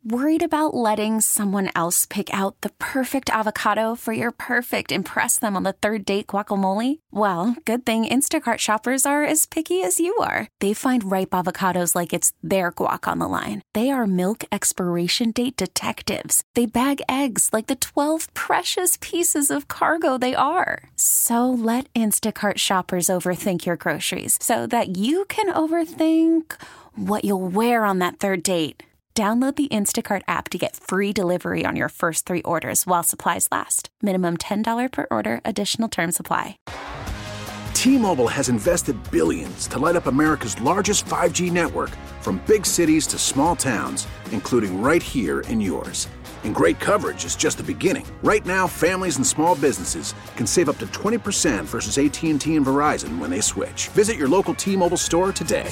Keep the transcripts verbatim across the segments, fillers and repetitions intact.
Worried about letting someone else pick out the perfect avocado for your perfect impress them on the third date guacamole? Well, good thing Instacart shoppers are as picky as you are. They find ripe avocados like it's their guac on the line. They are milk expiration date detectives. They bag eggs like the twelve precious pieces of cargo they are. So let Instacart shoppers overthink your groceries so that you can overthink what you'll wear on that third date. Download the Instacart app to get free delivery on your first three orders while supplies last. Minimum ten dollars per order. Additional terms apply. T-Mobile has invested billions to light up America's largest five G network, from big cities to small towns, including right here in yours. And great coverage is just the beginning. Right now, families and small businesses can save up to twenty percent versus A T and T and Verizon when they switch. Visit your local T-Mobile store today.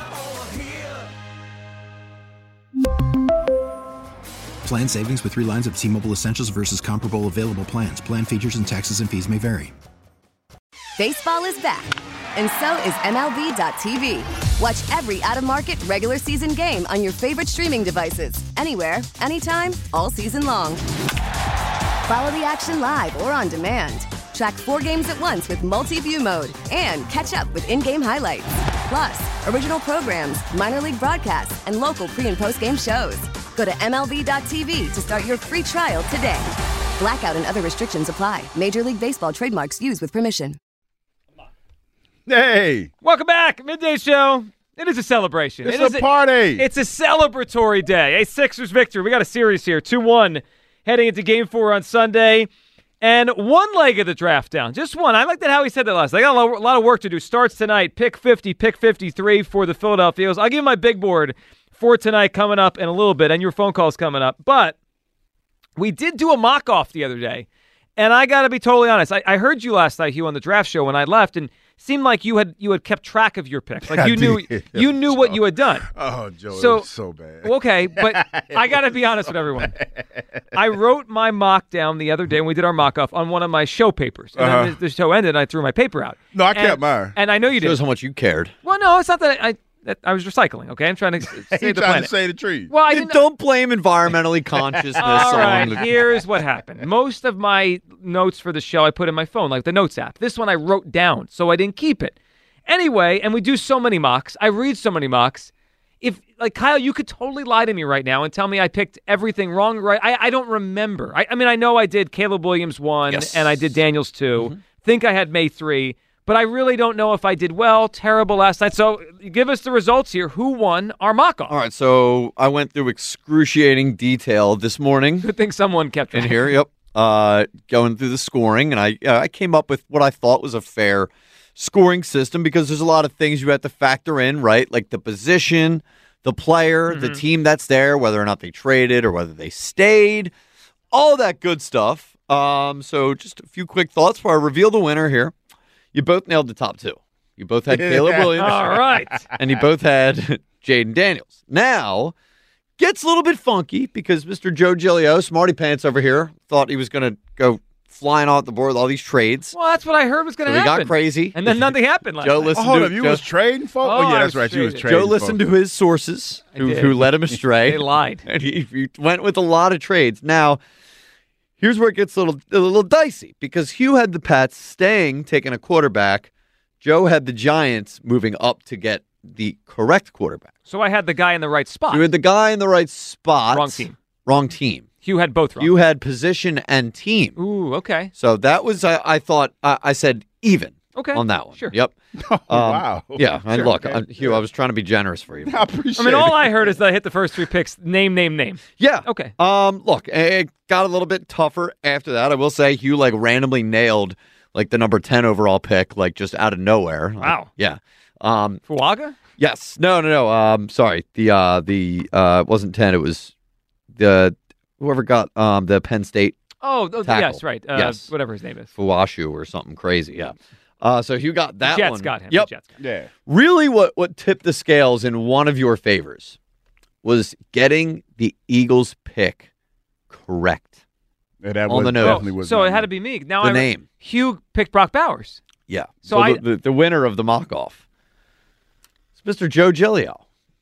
Plan savings with three lines of T-Mobile Essentials versus comparable available plans. Plan features and taxes and fees may vary. Baseball is back, and so is M L B dot T V. Watch every out-of-market regular season game on your favorite streaming devices, anywhere, anytime, all season long. Follow the action live or on demand. Track four games at once with multi-view mode and catch up with in-game highlights. Plus, original programs, minor league broadcasts, and local pre- and post-game shows. Go to M L B dot T V to start your free trial today. Blackout and other restrictions apply. Major League Baseball trademarks used with permission. Hey! Welcome back. Midday Show. It is a celebration. It's it a is party. It's a celebratory day. A Sixers victory. We got a series here. two one heading into game four on Sunday. And one leg of the draft down. Just one. I like that how he said that last. They got a lot of work to do. Starts tonight. Pick fifty, pick fifty-three for the Philadelphia Eagles. I'll give you my big board for tonight coming up in a little bit, and your phone calls coming up. But we did do a mock-off the other day, and I got to be totally honest. I, I heard you last night, Hugh, on the draft show when I left, and seemed like you had you had kept track of your picks. Like you knew you knew what you had done. Oh, Joe, so, it was so bad. Okay, but I got to be honest with everyone. I wrote my mock down the other day when we did our mock-off on one of my show papers. And uh-huh. then the, the show ended, and I threw my paper out. No, I and, kept mine. And I know you did. Shows how much you cared. Well, no, it's not that I... That I was recycling, okay? I'm trying to save the trying planet. to save the tree. Well, I didn't don't blame environmentally consciousness. All right, the- here's what happened. Most of my notes for the show I put in my phone, like the Notes app. This one I wrote down, so I didn't keep it. Anyway, and we do so many mocks. I read so many mocks. If, like, Kyle, you could totally lie to me right now and tell me I picked everything wrong, right? I, I don't remember. I, I mean, I know I did Caleb Williams one, yes. and I did Daniels two. Mm-hmm. Think I had May three. But I really don't know if I did well, terrible last night. So give us the results here. Who won our mock-off? All right, so I went through excruciating detail this morning. Good thing someone kept in track. here. Yep, uh, going through the scoring, and I uh, I came up with what I thought was a fair scoring system because there's a lot of things you have to factor in, right? Like the position, the player, Mm-hmm. the team that's there, whether or not they traded or whether they stayed, all that good stuff. Um, so just a few quick thoughts before I reveal the winner here. You both nailed the top two. You both had Caleb Williams. All right. And you both had Jaden Daniels. Now, gets a little bit funky because Mister Joe Giglio, Smarty Pants over here, thought he was going to go flying off the board with all these trades. Well, that's what I heard was going to so happen. He got crazy. And then nothing happened last Joe night. listened Oh, hold to up, you Joe, was trading, folks? Oh, Oh, yeah, I that's was right. You was trading. trading. Joe listened folks. to his sources who, did. who led him astray. They lied. And he, he went with a lot of trades. Now, here's where it gets a little, a little dicey because Hugh had the Pats staying, taking a quarterback. Joe had the Giants moving up to get the correct quarterback. So I had the guy in the right spot. You had the guy in the right spot. Wrong team. Wrong team. Hugh had both wrong. You had position and team. Ooh, okay. So that was, I, I thought, I, I said even Okay. on that one. Sure. Yep. Oh, Um, wow. Yeah, and Sure. look, Okay. I, Hugh, I was trying to be generous for you. I appreciate I mean, all it. I heard is that I hit the first three picks. Name, name, name. Yeah. Okay. Um. Look, it got a little bit tougher after that. I will say Hugh like randomly nailed like the number ten overall pick, like just out of nowhere. Like, Wow. yeah. Um. Fuaga? Yes. No. No. No. Um. Sorry. The uh. The uh. It wasn't ten. It was the whoever got um the Penn State Oh, oh Tackle. yes, right. Uh, Yes. Whatever his name is. Fuashu or something crazy. Yeah. Uh. So Hugh got that Jets one. got him. Yep. The Jets got him. Yeah. Really, what what tipped the scales in one of your favors was getting the Eagles pick correct. Yeah, that On was, the nose. definitely Oh, was so my it had to name. be me. Now The I name. Hugh picked Brock Bowers. Yeah. So I- the, the, the winner of the mock-off is Mister Joe Giglio.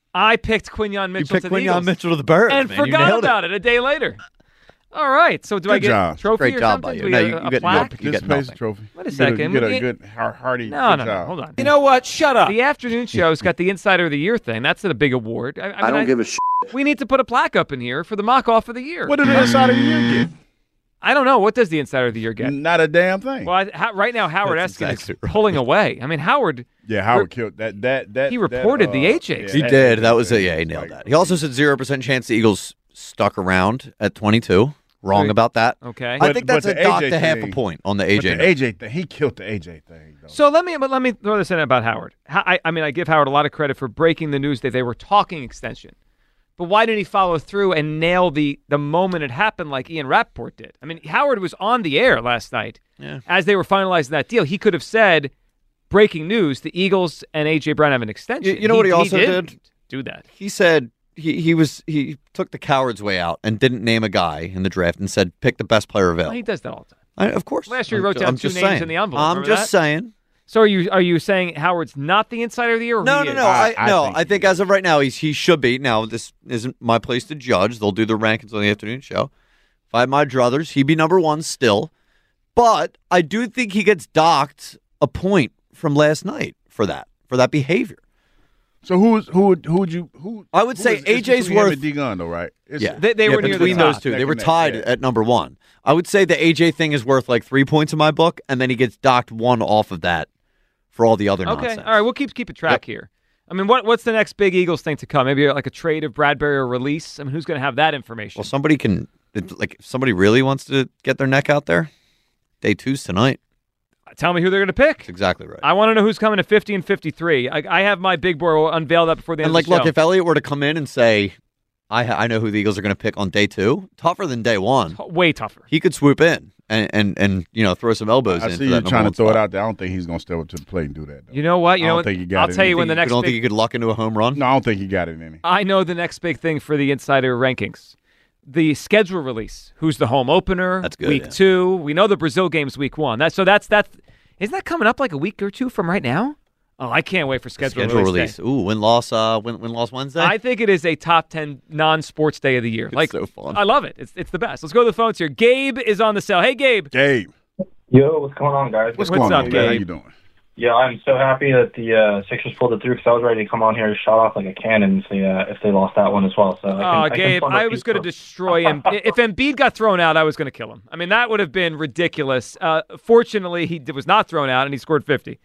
I picked Quinyon Mitchell you picked to the Quinyon Eagles. Mitchell to the Birds, and man. You forgot nailed about it. it a day later. All right. So do Good I get job. a trophy Great or job something? by you. Do we No, get you- a, you a get plaque? nothing. You get Participation nothing. trophy. Wait a You get a- second. You get We a get- good heart- hearty. No, good no, no. job. Hold on. You know what? Shut up. The afternoon show's got the Insider of the Year thing. That's a big award. I, I, mean, I don't I- give a shit. We need to put a plaque up in here for the mock-off of the year. What did the Insider of the Year get? I don't know. What does the Insider of the Year get? Not a damn thing. Well, I, ha, right now, Howard That's Eskin exactly is right. pulling away. I mean, Howard, yeah, Howard killed that. That that He that, reported the uh, A J. yeah, He that did. A J That was it. thing Yeah, he was nailed like- that. He also said zero percent chance the Eagles stuck around at twenty-two. Wrong Right. about that. okay. I But- think but that's a the dock A J to half a thing- point on the But A J. the A J thing, he killed the A J thing. Though. So let me but let me throw this in about Howard. How, I, I mean, I give Howard a lot of credit for breaking the news that they were talking extension. But why didn't he follow through and nail the the moment it happened like Ian Rappaport did? I mean, Howard was on the air last night Yeah. as they were finalizing that deal. He could have said, breaking news, the Eagles and A J. Brown have an extension. You- you know what he also didn't did? Do that. He said he, he was he took the coward's way out and didn't name a guy in the draft and said pick the best player Well, available. he does that all the time. I, of course. Last year he I'm wrote ju- down I'm two just names saying. in the envelope. I'm Remember just that? saying. So are you are you saying Howard's not the Insider of the Year? Or No, he no, is? no. I, I no. think I he think is. as of right now, he's he should be. Now this isn't my place to judge. They'll do the rankings on the afternoon show. If I had my druthers, he'd be number one still. But I do think he gets docked a point from last night for that for that behavior. So who's who would who would you who? I would who say is- it's A J's between him worth- and D-Gun, though, right? It's- Yeah, They- they Yeah, were near the between top. those two. Neck They were and neck, tied yeah. at number one. I would say the A J thing is worth like three points in my book, and then he gets docked one off of that for all the other Okay, nonsense. all right. We'll keep keep a track Yep. here. I mean, what what's the next big Eagles thing to come? Maybe like a trade of Bradbury or release. I mean, who's going to have that information? Well, somebody can like if somebody really wants to get their neck out there. Day two's tonight. Tell me who they're going to pick. That's exactly right. I want to know who's coming to fifty and fifty-three. I, I have my big board. We'll unveil that before the end and like, of the show. look, if Elliott were to come in and say, "I ha- I know who the Eagles are going to pick on day two," tougher than day one. Way tougher. He could swoop in and and, and you know throw some elbows I in. see for you that number trying to one throw it spot. out there. I don't think he's going to step up to the plate and do that. Though. You know what? You I know don't what? think he got I'll it tell in you when the You next don't big, think he could luck into a home run? No, I don't think he got it in him. I know the next big thing for the Insider rankings. The schedule release. Who's the home opener? That's good, Week yeah. two. We know the Brazil game's week one. That's so that's that's isn't that coming up like a week or two from right now? Oh, I can't wait for schedule, Schedule release. day. release. Ooh, win loss. Uh, win win loss Wednesday. I think it is a top ten non-sports day of the year. It's like so fun. I love it. It's it's the best. Let's go to the phones here. Gabe is on the cell. Hey, Gabe. Gabe, Yo, what's going on, guys? what's, What's going up, on? man? How Gabe? you doing? Yeah, I'm so happy that the uh, Sixers pulled it through because I was ready to come on here and shot off like a cannon if they uh, if they lost that one as well. So I can, Oh, I can Gabe, fund I a was few going to for- destroy him. If Embiid got thrown out, I was going to kill him. I mean, that would have been ridiculous. Uh, fortunately, he d- was not thrown out, and he scored fifty.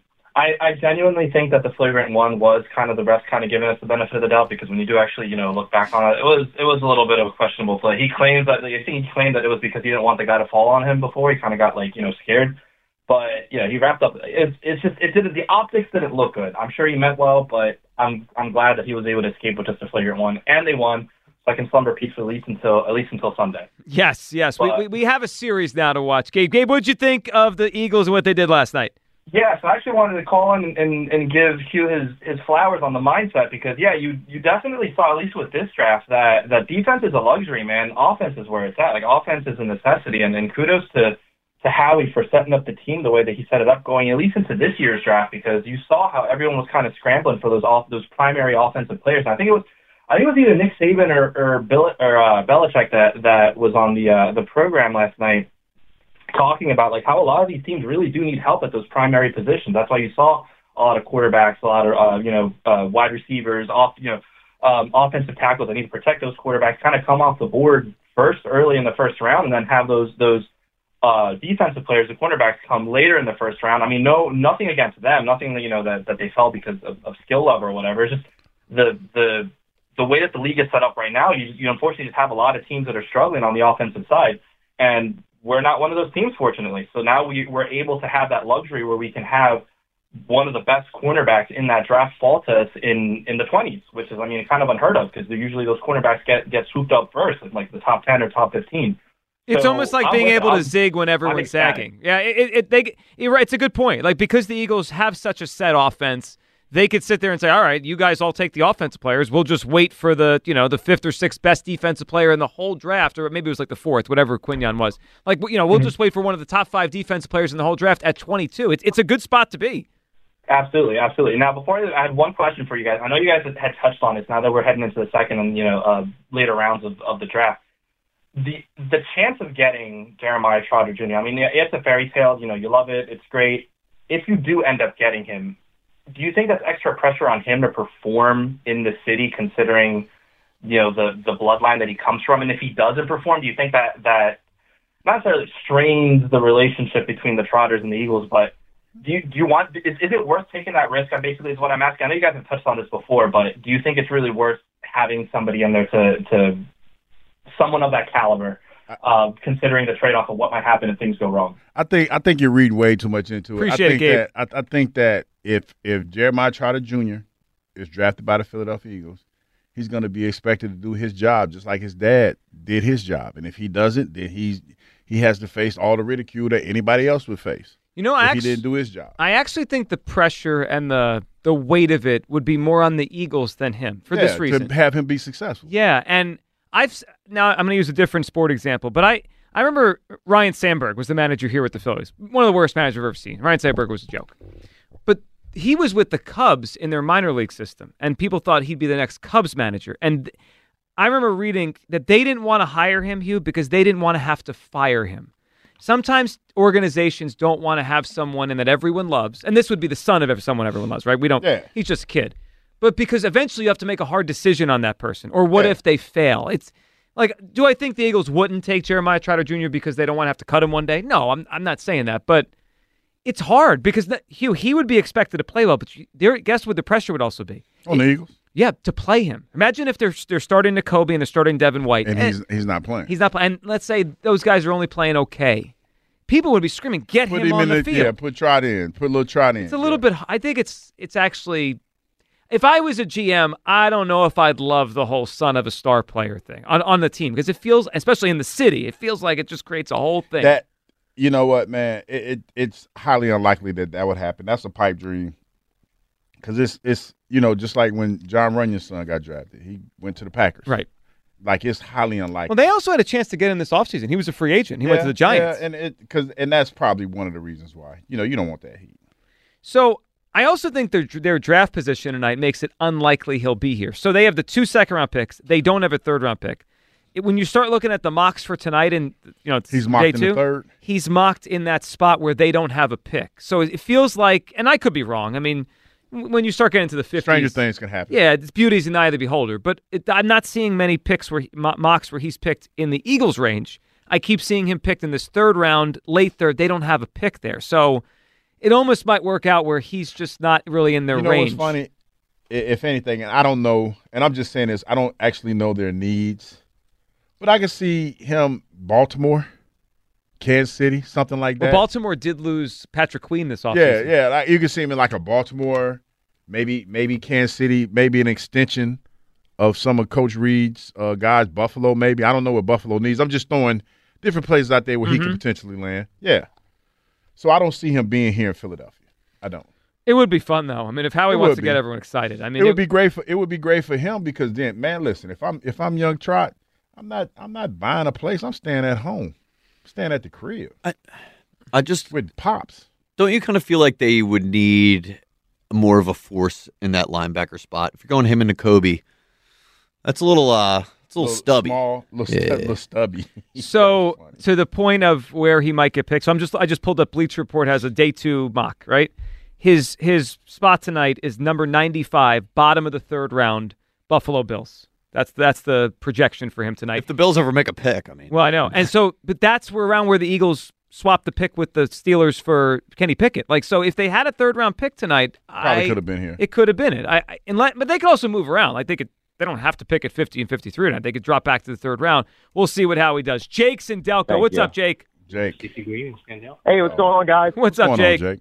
I, I genuinely think that the flagrant one was kind of the refs kind of giving us the benefit of the doubt because when you do actually, you know, look back on it, it was it was a little bit of a questionable play. He claims that I think he claimed that it was because he didn't want the guy to fall on him before. He kind of got like you know scared, but you know he wrapped up. It's it's just it did the optics didn't look good. I'm sure he meant well, but I'm I'm glad that he was able to escape with just a flagrant one, and they won. So I can slumber peacefully at least until at least until Sunday. Yes, yes. We, But- we we have a series now to watch. Gabe, Gabe, what did you think of the Eagles and what they did last night? Yeah, so I actually wanted to call in and, and, and give Hugh his, his flowers on the mindset because, yeah, you you definitely saw, at least with this draft, that, that defense is a luxury, man. Offense is where it's at. Like, offense is a necessity, and, and kudos to, to Howie for setting up the team the way that he set it up going at least into this year's draft because you saw how everyone was kind of scrambling for those off, those primary offensive players. And I think it was I think it was either Nick Saban or, or, Bill, or uh, Belichick that, that was on the uh, the program last night, talking about like how a lot of these teams really do need help at those primary positions. That's why you saw a lot of quarterbacks, a lot of uh, you know uh, wide receivers, off you know um, offensive tackles that need to protect those quarterbacks, kind of come off the board first early in the first round, and then have those those uh, defensive players, the cornerbacks, come later in the first round. I mean, no nothing against them, nothing you know that, that they fell because of, of skill level or whatever. It's just the the the way that the league is set up right now. You you unfortunately just have a lot of teams that are struggling on the offensive side, and we're not one of those teams, fortunately. So now we, we're able to have that luxury where we can have one of the best cornerbacks in that draft fall to us in, in the twenties, which is, I mean, kind of unheard of because usually those cornerbacks get, get swooped up first, in like the top ten or top fifteen. It's So, almost like I'm being with- able to I'm- zig when everyone's I'm ecstatic. sagging. Yeah, it, it, it, they, you're right. It's a good point. Like, because the Eagles have such a set offense, they could sit there and say, all right, you guys all take the offensive players. We'll just wait for the, you know, the fifth or sixth best defensive player in the whole draft, or maybe it was like the fourth, whatever Quinyon was. Like, you know, we'll Mm-hmm. just wait for one of the top five defensive players in the whole draft at twenty-two. It's, it's a good spot to be. Absolutely, absolutely. Now, before I had one question for you guys. I know you guys had touched on this. Now that we're heading into the second and you know uh, later rounds of, of the draft, the the chance of getting Jeremiah Trotter Junior I mean, it's a fairy tale. You know, you love it. It's great. If you do end up getting him, do you think that's extra pressure on him to perform in the city, considering you know the the bloodline that he comes from? And if he doesn't perform, do you think that that not necessarily strains the relationship between the Trotters and the Eagles, but Do you, do you want, is, is it worth taking that risk? I basically is what I'm asking. I know you guys have touched on this before, but do you think it's really worth having somebody in there to, to someone of that caliber, uh, considering the trade-off of what might happen if things go wrong? I think I think you read way too much into it. Appreciate I think it, Gabe. that I, I think that if if Jeremiah Trotter Junior is drafted by the Philadelphia Eagles, he's going to be expected to do his job just like his dad did his job. And if he doesn't, then he's he has to face all the ridicule that anybody else would face. You know, if I he actually, didn't do his job. I actually think the pressure and the the weight of it would be more on the Eagles than him for yeah, this reason. To have him be successful. Yeah, and I've now I'm going to use a different sport example, but I, I remember Ryan Sandberg was the manager here with the Phillies. One of the worst managers I've ever seen. Ryan Sandberg was a joke. But he was with the Cubs in their minor league system, and people thought he'd be the next Cubs manager. And I remember reading that they didn't want to hire him, Hugh, because they didn't want to have to fire him. Sometimes organizations don't want to have someone in that everyone loves, and this would be the son of someone everyone loves, right? We don't. Yeah. He's just a kid, but because eventually you have to make a hard decision on that person. Or what yeah. if they fail? It's like, do I think the Eagles wouldn't take Jeremiah Trotter Junior because they don't want to have to cut him one day? No, I'm I'm not saying that, but it's hard because the, Hugh he would be expected to play well, but you, there, guess what the pressure would also be on the Eagles. Yeah, to play him. Imagine if they're they're starting Nakobe and they're starting Devin White, and, and he's he's not playing. He's not playing. And let's say those guys are only playing okay. People would be screaming, "Get put him, him on in the the field!" Yeah, put Trot in. Put a little Trot in. It's a little yeah. bit. I think it's it's actually. If I was a G M, I don't know if I'd love the whole son of a star player thing on on the team because it feels, especially in the city, it feels like it just creates a whole thing. That you know what, man, it, it it's highly unlikely that that would happen. That's a pipe dream. Because it's it's you know just like when John Runyon's son got drafted, he went to the Packers. Right. Like it's highly unlikely. Well, they also had a chance to get in this offseason. He was a free agent. He yeah, went to the Giants. Yeah, and it because and that's probably one of the reasons why. You know, you don't want that heat. So I also think their their draft position tonight makes it unlikely he'll be here. So they have the two second round picks. They don't have a third round pick. It, when you start looking at the mocks for tonight, and you know it's he's mocked day in two, the third. He's mocked in that spot where they don't have a pick. So it feels like, and I could be wrong. I mean, when you start getting to the fifties, stranger things can happen. Yeah, it's beauty's in the eye of the beholder. But it, I'm not seeing many picks where mocks where he's picked in the Eagles range. I keep seeing him picked in this third round, late third. They don't have a pick there, so it almost might work out where he's just not really in their you know range. What's funny? If anything, and I don't know, and I'm just saying this, I don't actually know their needs, but I can see him Baltimore, Kansas City, something like that. Well, Baltimore did lose Patrick Queen this offseason. Yeah, yeah. Like, you can see him in like a Baltimore, maybe maybe Kansas City, maybe an extension of some of Coach Reed's uh, guys, Buffalo maybe. I don't know what Buffalo needs. I'm just throwing different places out there where mm-hmm. he could potentially land. Yeah. So I don't see him being here in Philadelphia. I don't. It would be fun though. I mean, if Howie it wants to be. get everyone excited, I mean, it would it, be great for it would be great for him because then, man, listen, if I'm if I'm young Trot, I'm not I'm not buying a place. I'm staying at home, I'm staying at the crib. I, I just with pops. Don't you kind of feel like they would need more of a force in that linebacker spot? If you're going him into Kobe, that's a little uh. It's a little, little stubby. Small, little, yeah. stu- little stubby. So to the point of where he might get picked. So I'm just I just pulled up Bleacher Report has a day two mock, right? His his spot tonight is number ninety-five, bottom of the third round, Buffalo Bills. That's that's the projection for him tonight. If the Bills ever make a pick, I mean. Well, I know. And so but that's where around where the Eagles swapped the pick with the Steelers for Kenny Pickett. Like so if they had a third round pick tonight, probably I, could have been here. It could have been it. I, I and let, but they could also move around. Like they could They don't have to pick at fifty and fifty-three tonight. They could drop back to the third round. We'll see what Howie does. Jake's in Delco. Thank What's you. up, Jake? Jake. Hey, what's going on, guys? What's, What's up, going Jake? on, Jake?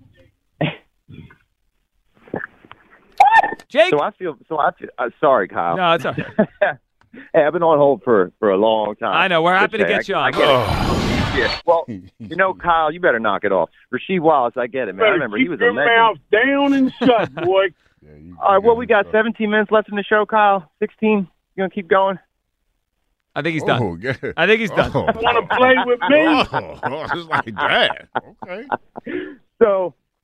Jake? So I feel so. I feel, uh, sorry, Kyle. No, it's all right. Hey, I've been on hold for, for a long time. I know. We're happy to get you on. I, I get it. Yeah. Well, you know, Kyle, you better knock it off. Rasheed Wallace, I get it, man. I remember he was a legend. Keep your mouth down and shut, boy. Yeah, you, All right, you well, we got seventeen minutes left in the show, Kyle. sixteen. You going to keep going? I think he's done. Oh, good. I think he's done. Oh. Want to play with me? Oh, it's like that. Okay. So,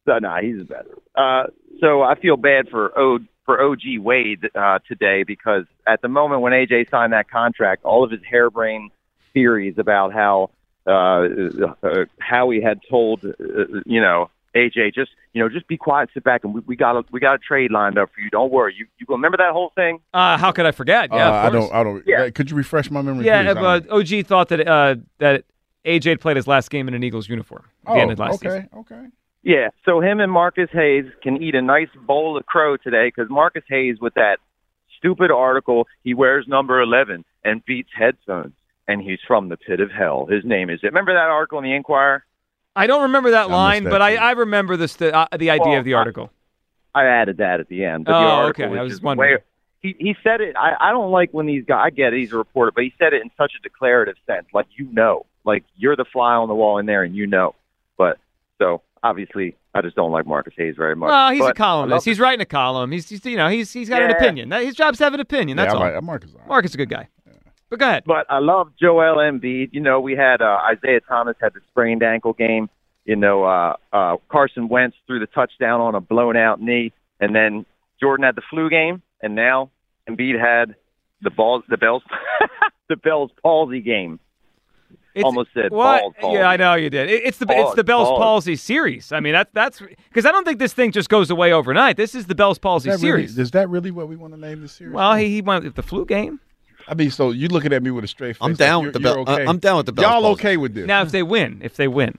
So, nah, he's better. Uh, so I feel bad for O for O G Wade uh, today because at the moment when A J signed that contract, all of his harebrained theories about how uh, uh, Howie had told, uh, you know, A J, just you know, just be quiet, sit back, and we, we got a we got a trade lined up for you. Don't worry. You you remember that whole thing? Uh, how could I forget? Yeah, uh, of course. I don't. I don't. Yeah. Could you refresh my memory? Yeah, please? uh, O G thought that uh, that A J had played his last game in an Eagles uniform at oh, the end of last okay, season. okay. Yeah. So him and Marcus Hayes can eat a nice bowl of crow today because Marcus Hayes with that stupid article, he wears number eleven and beats headphones, and he's from the pit of hell. His name is it. Remember that article in the Inquirer? I don't remember that I line, missed that but I, too. I remember this, the uh, the idea Well, of the article. I added that at the end. But Oh, the article okay. was I was just wondering. way, he he said it. I, I don't like when these guys. I get it. He's a reporter, but he said it in such a declarative sense, like you know, like you're the fly on the wall in there, and you know. But so obviously, I just don't like Marcus Hayes very much. Well, he's But a I columnist. love He's writing a column. He's, he's you know he's he's got an Yeah. opinion. That, his job's to have an opinion. That's yeah, all. I'm right. Marcus. all right. Mark is a good guy. But go ahead. But I love Joel Embiid. You know, we had uh, Isaiah Thomas had the sprained ankle game. You know, uh, uh, Carson Wentz threw the touchdown on a blown out knee, and then Jordan had the flu game, and now Embiid had the balls, the Bell's, the Bell's palsy game. It's, Almost said what? balls palsy. Yeah, I know you did. It, it's the it's Balls, the Bell's balls. palsy series. I mean, that's that's because I don't think this thing just goes away overnight. This is the Bell's palsy Is that really- series. is that really what we want to name this series? Well, he, he went with the flu game. I mean, so you looking at me with a straight face. I'm like down you're- with the you're Bell- Okay. I'm down with the Bell's Y'all palsy. okay with this? Now, if they win, if they win,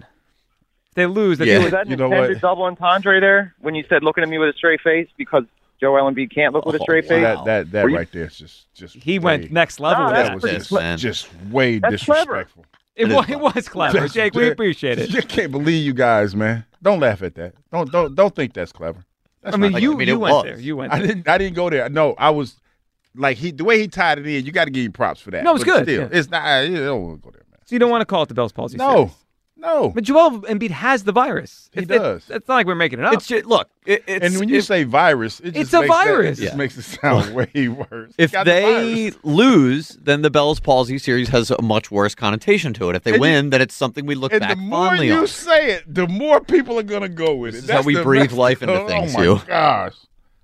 if they lose, they Yeah. do Was it. that an You know intended what? double entendre there when you said looking at me with a straight face because Joel Embiid can't look with a Oh, straight So face? that that that Were you- right there is just just He way, went next level. No, with that's That that. was pretty just clever. just way That's clever. disrespectful. It, It was, is it was clever, Just- Jake. We appreciate it. You can't believe you guys, man. Don't laugh at that. Don't don't don't think that's clever. That's I mean, not you I mean, you it went was. there. You went I there. didn't. I didn't go there. No, I was like he. The way he tied it in, you got to give him props for that. No, it's But good, Still, yeah. it's not. I don't go there, man. So you don't want to call it the Bell's palsy No, series. no. But Joel Embiid has the virus. He It- it- does. It's not like we're making it up. It's just, look, it, it's, And when you if, say virus, it just It's a makes that- virus. it just Yeah. makes it sound way worse. if Got the they virus. lose, then the Bell's palsy series has a much worse connotation to it. If they And you- win, then it's something we look and back the more fondly you on. say it, the more people are gonna go with This it. is how That's we the breathe best- life into oh, things, Oh my Hugh. gosh,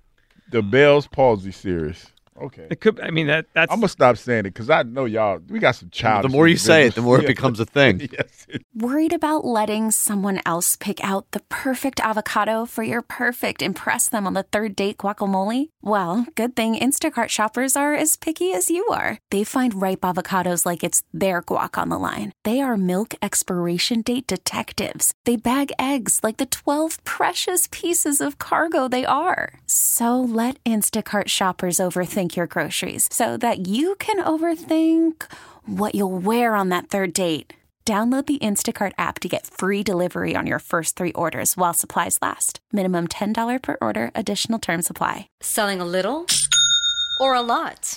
the Bell's palsy series. Okay, It could. I mean, that that's. I'm gonna stop saying it because I know y'all. We got some child. The more you say it, the more it becomes a thing. Yes. it- Worried about letting someone else pick out the perfect avocado for your perfect impress them on the third date guacamole? Well, good thing Instacart shoppers are as picky as you are. They find ripe avocados like it's their guac on the line. They are milk expiration date detectives. They bag eggs like the twelve precious pieces of cargo they are. So let Instacart shoppers overthink your groceries so that you can overthink what you'll wear on that third date. Download the Instacart app to get free delivery on your first three orders while supplies last. Minimum ten dollars per order. Additional terms apply. Selling a little or a lot?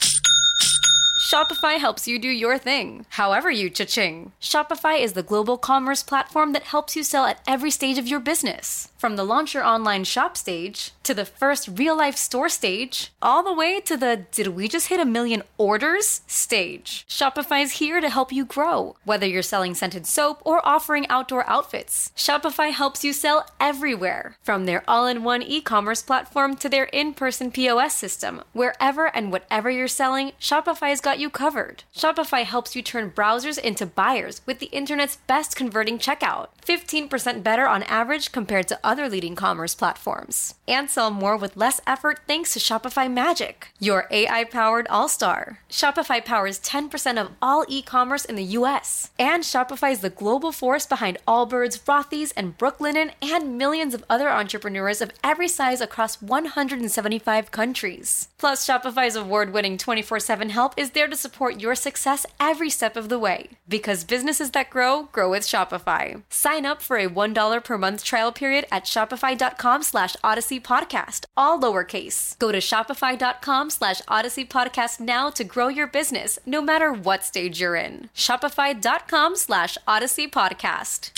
Shopify helps you do your thing, however you cha-ching. Shopify is the global commerce platform that helps you sell at every stage of your business. From the launch your online shop stage, to the first real-life store stage, all the way to the did we just hit a million orders stage. Shopify's here to help you grow. Whether you're selling scented soap or offering outdoor outfits, Shopify helps you sell everywhere. From their all-in-one e-commerce platform to their in-person P O S system, wherever and whatever you're selling, Shopify's got you covered. Shopify helps you turn browsers into buyers with the internet's best converting checkout. fifteen percent better on average compared to other leading commerce platforms. And sell more with less effort thanks to Shopify Magic, your A I-powered all-star. Shopify powers ten percent of all e-commerce in the U S. And Shopify is the global force behind Allbirds, Rothy's, and Brooklinen, and millions of other entrepreneurs of every size across one hundred seventy-five countries. Plus, Shopify's award-winning twenty-four seven help is there to support your success every step of the way. Because businesses that grow, grow with Shopify. Sign up for a one dollar per month trial period at shopify.com slash Odyssey Podcast, all lowercase. Go to shopify.com slash Odyssey Podcast now to grow your business, no matter what stage you're in. Shopify.com slash Odyssey Podcast.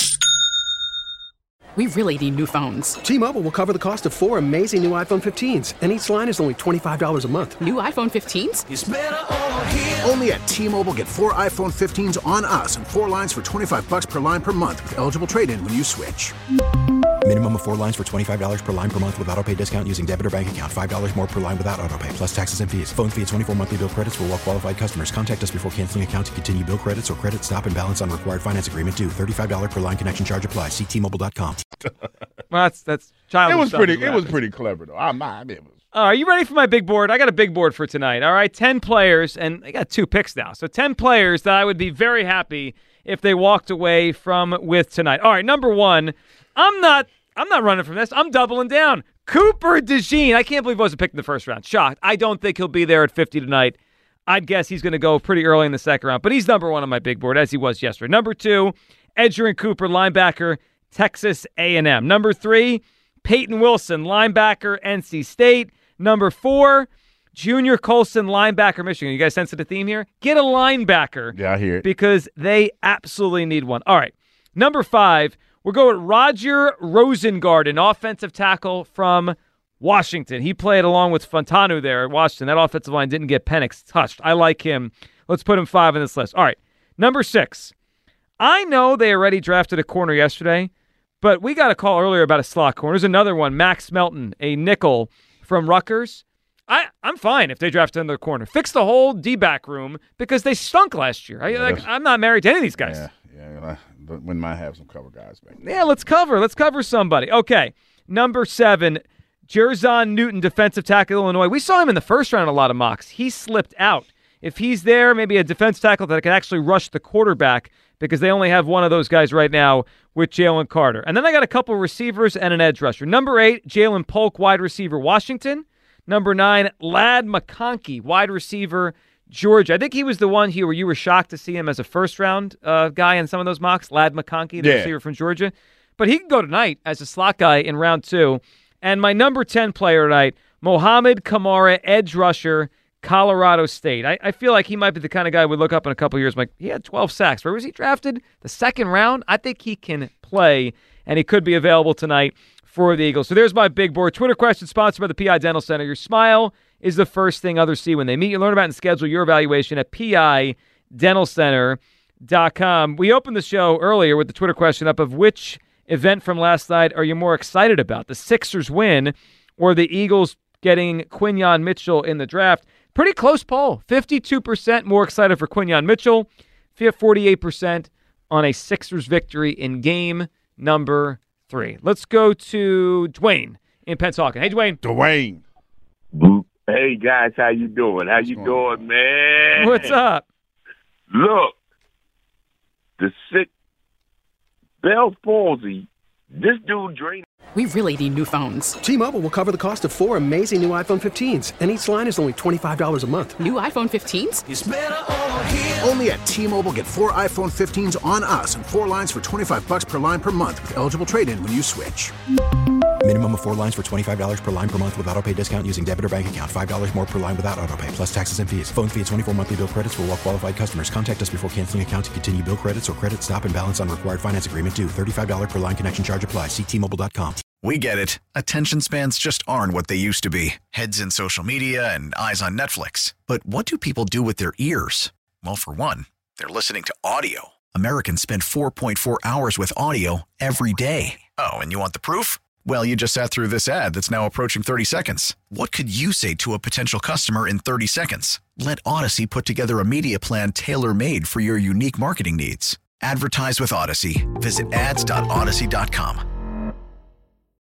We really need new phones. T-Mobile will cover the cost of four amazing new iPhone fifteens, and each line is only twenty-five dollars a month. New iPhone fifteens? It's better over here. Only at T-Mobile, get four iPhone fifteens on us and four lines for twenty-five bucks per line per month with eligible trade-in when you switch. Minimum of four lines for twenty-five dollars per line per month with auto pay discount using debit or bank account. five dollars more per line without auto pay, plus taxes and fees. Phone fee at twenty-four monthly bill credits for well qualified customers. Contact us before canceling account to continue bill credits or credit stop and balance on required finance agreement due. thirty-five dollars per line connection charge applies. See T Mobile dot com. Well, that's that's childish. It was stuff pretty. is what It was happens. pretty clever though. I'm not. It was. All right, are you ready for my big board? I got a big board for tonight. All right, ten players, and I got two picks now. So ten players that I would be very happy if they walked away from with tonight. All right, number one, I'm not I'm not running from this. I'm doubling down. Cooper DeJean. I can't believe I wasn't picked in the first round. Shocked. I don't think he'll be there at fifty tonight. I'd guess he's going to go pretty early in the second round, but he's number one on my big board, as he was yesterday. Number two, Edgerrin Cooper, linebacker, Texas A and M. Number three, Peyton Wilson, linebacker, N C State. Number four, Junior Colson, linebacker, Michigan. You guys sense the theme here? Get a linebacker. Yeah, I hear it. Because they absolutely need one. All right. Number five, we're going with Roger Rosengarten, offensive tackle from Washington. He played along with Fontanu there at Washington. That offensive line didn't get Penix touched. I like him. Let's put him five on this list. All right. Number six, I know they already drafted a corner yesterday, but we got a call earlier about a slot corner. There's another one, Max Melton, a nickel from Rutgers. I, I'm fine if they draft another corner. Fix the whole D-back room because they stunk last year. I, Yeah, like, I'm not married to any of these guys. Yeah, yeah. I wouldn't mind have some cover guys back. Yeah, let's cover. Let's cover somebody. Okay, number seven, Jerzon Newton, defensive tackle, Illinois. We saw him in the first round in a lot of mocks. He slipped out. If he's there, maybe a defense tackle that can actually rush the quarterback because they only have one of those guys right now with Jalen Carter. And then I got a couple receivers and an edge rusher. Number eight, Jalen Polk, wide receiver, Washington. Number nine, Ladd McConkey, wide receiver, Georgia. I think he was the one here where you were shocked to see him as a first-round uh, guy in some of those mocks, Ladd McConkey, the Yeah. receiver from Georgia. But he can go tonight as a slot guy in round two. And my number ten player tonight, Mohamed Kamara, edge rusher, Colorado State. I, I feel like he might be the kind of guy we look up in a couple years. I'm like, he had twelve sacks. Where was he drafted? The second round? I think he can play, and he could be available tonight for the Eagles. So there's my big board. Twitter question sponsored by the P I Dental Center. Your smile is the first thing others see when they meet you. Learn about and schedule your evaluation at P I dental center dot com. We opened the show earlier with the Twitter question up of which event from last night are you more excited about? The Sixers win or the Eagles getting Quinyon Mitchell in the draft? Pretty close poll. fifty-two percent more excited for Quinyon Mitchell. forty-eight percent on a Sixers victory in game number three. Let's go to Dwayne in Pennsauken. Hey, Dwayne. Dwayne. Hey, guys, how you doing? How you doing, man? What's up? Look, the sick Bell's palsy, this dude drained. We really need new phones. T-Mobile will cover the cost of four amazing new iPhone fifteens, and each line is only twenty-five dollars a month. New iPhone fifteens? It's better over here. Only at T-Mobile, get four iPhone fifteens on us and four lines for twenty-five bucks per line per month with eligible trade-in when you switch. Minimum of four lines for twenty-five dollars per line per month with auto pay discount using debit or bank account. five dollars more per line without auto pay, plus taxes and fees. Phone fee at twenty-four monthly bill credits for well qualified customers. Contact us before canceling account to continue bill credits or credit stop and balance on required finance agreement due. thirty-five dollars per line connection charge applies. See T Mobile dot com. We get it. Attention spans just aren't what they used to be. Heads in social media and eyes on Netflix. But what do people do with their ears? Well, for one, they're listening to audio. Americans spend four point four hours with audio every day. Oh, and you want the proof? Well, you just sat through this ad that's now approaching thirty seconds. What could you say to a potential customer in thirty seconds? Let Odyssey put together a media plan tailor-made for your unique marketing needs. Advertise with Odyssey. Visit ads dot odyssey dot com.